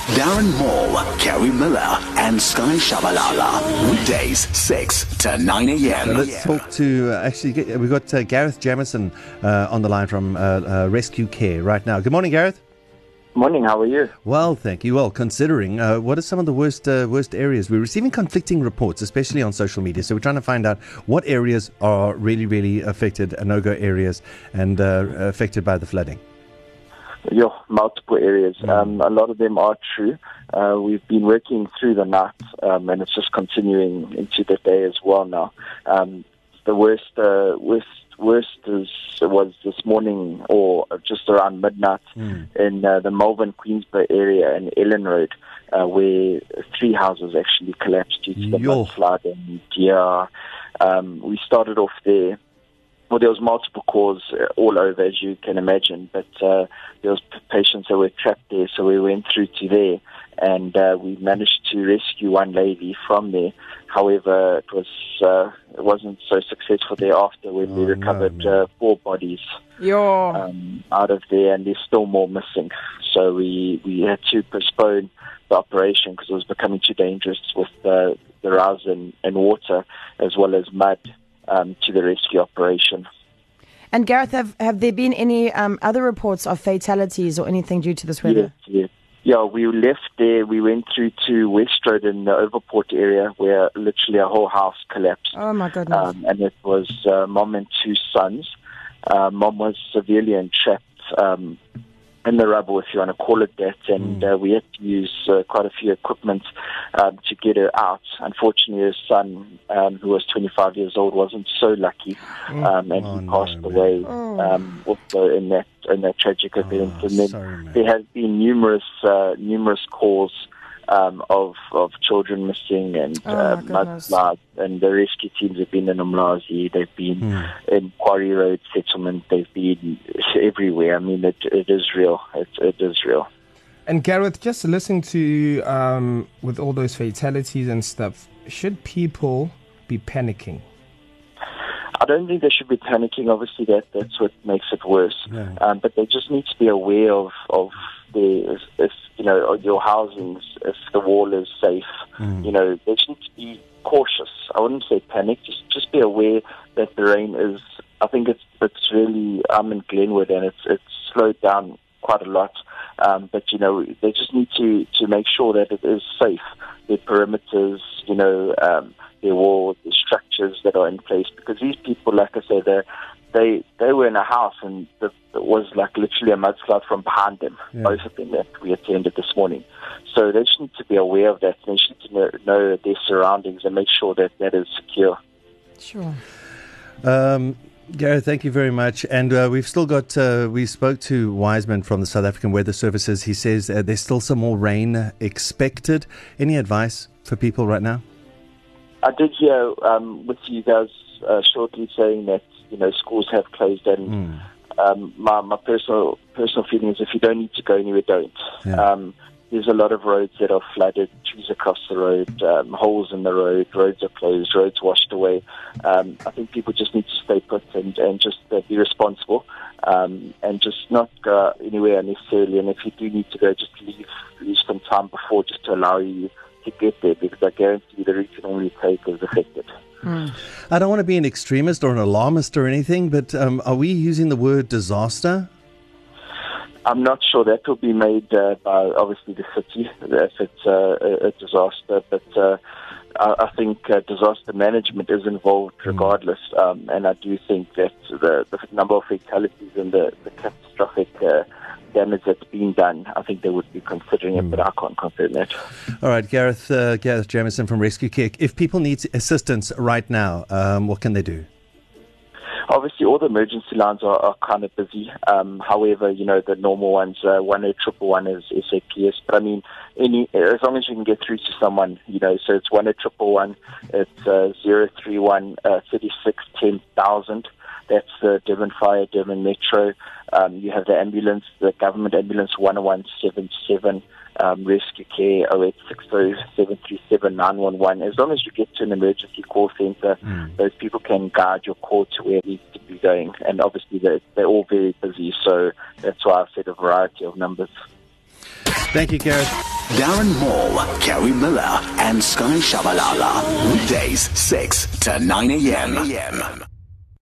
Darren Moore, Kerry Miller, and Sky Shabalala. Weekdays, 6 to 9 a.m. So let's talk to, we've got Gareth Jamieson on the line from Rescue Care right now. Good morning, Gareth. Morning, how are you? Well, thank you. Well, considering, what are some of the worst areas? We're receiving conflicting reports, especially on social media. So we're trying to find out what areas are really, really affected, no-go areas, and affected by the flooding. Multiple areas. A lot of them are true. We've been working through the night, and it's just continuing into the day as well now. The worst was this morning, or just around midnight, in the Melbourne Queensborough area in Ellen Road, where 3 houses actually collapsed due to the mudslide. And we started off there. Well, there was multiple calls all over, as you can imagine, but there was patients that were trapped there, so we went through to there, and we managed to rescue one lady from there. However, it wasn't so successful thereafter when we recovered 4 bodies out of there, and there's still more missing. So we had to postpone the operation because it was becoming too dangerous with the rise in water as well as mud. To the rescue operation. And Gareth, have there been any other reports of fatalities or anything due to this weather? Yes. Yeah, we left there. We went through to West Road in the Overport area where literally a whole house collapsed. Oh, my goodness. And it was mom and 2 sons. Mom was severely entrapped in the rubble, if you want to call it that, and we had to use quite a few equipment to get her out. Unfortunately, her son, who was 25 years old, wasn't so lucky, and he passed away also in that tragic event. And then there has been numerous calls of children missing and mudslides, and the rescue teams have been in Umlazi, they've been in Quarry Road Settlement, they've been everywhere. I mean, it is real. It is real. And Gareth, just listening to with all those fatalities and stuff, should people be panicking? I don't think they should be panicking. Obviously, that's what makes it worse. But they just need to be aware of if your housings, if the wall is safe. They just need to be cautious. I wouldn't say panic. Just be aware that the rain is. I think it's really. I'm in Glenwood and it's slowed down quite a lot. But they just need to make sure that it is safe. Their perimeters, their walls, the structures that are in place. Because these people, like I said, they were in a house and it was like literally a mudslide from behind them, both of them that we attended this morning. So they just need to be aware of that. They should know their surroundings and make sure that is secure. Sure. Gareth, thank you very much. And we've still got, we spoke to Wiseman from the South African Weather Services. He says there's still some more rain expected. Any advice for people right now? I did hear with you guys shortly saying that schools have closed, and my personal feeling is if you don't need to go anywhere, don't. There's a lot of roads that are flooded, trees across the road, holes in the road, roads are closed, roads washed away. I think people just need to stay put and just be responsible and just not go anywhere unnecessarily. And if you do need to go, just leave some time before just to allow you to get there, because I guarantee the route you normally take is affected. I don't want to be an extremist or an alarmist or anything, but are we using the word disaster? I'm not sure. That will be made by obviously the city if it's a disaster, but I think disaster management is involved regardless, and I do think that the number of fatalities and the catastrophic damage that's been done, I think they would be considering it, but I can't confirm that. All right, Gareth Jamieson from Rescue Care. If people need assistance right now, what can they do? Obviously, all the emergency lines are kind of busy. However, the normal ones, 10111 is SAPS. But I mean, as long as you can get through to someone, so it's 10111, it's 031 36 10,000. That's the Durban Fire, Durban Metro. You have the ambulance, the government ambulance 1177. Rescue Care 0860 737 911. As long as you get to an emergency call center, those people can guide your call to where it needs to be going. And obviously they're all very busy, so that's why I said a variety of numbers. Thank you, Gareth. Darren Moore, Carrie Miller, and Sky Shabalala. Weekdays, 6 to 9 a.m.